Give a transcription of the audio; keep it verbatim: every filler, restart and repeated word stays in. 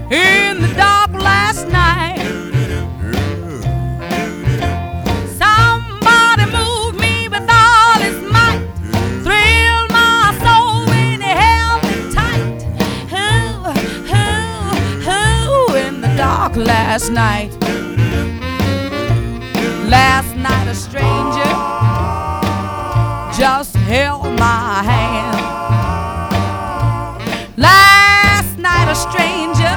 in the dark last night. Somebody moved me with all his might, thrilled my soul when he held me tight. Who, who, who in the dark last night? Last night a stranger just held my hand.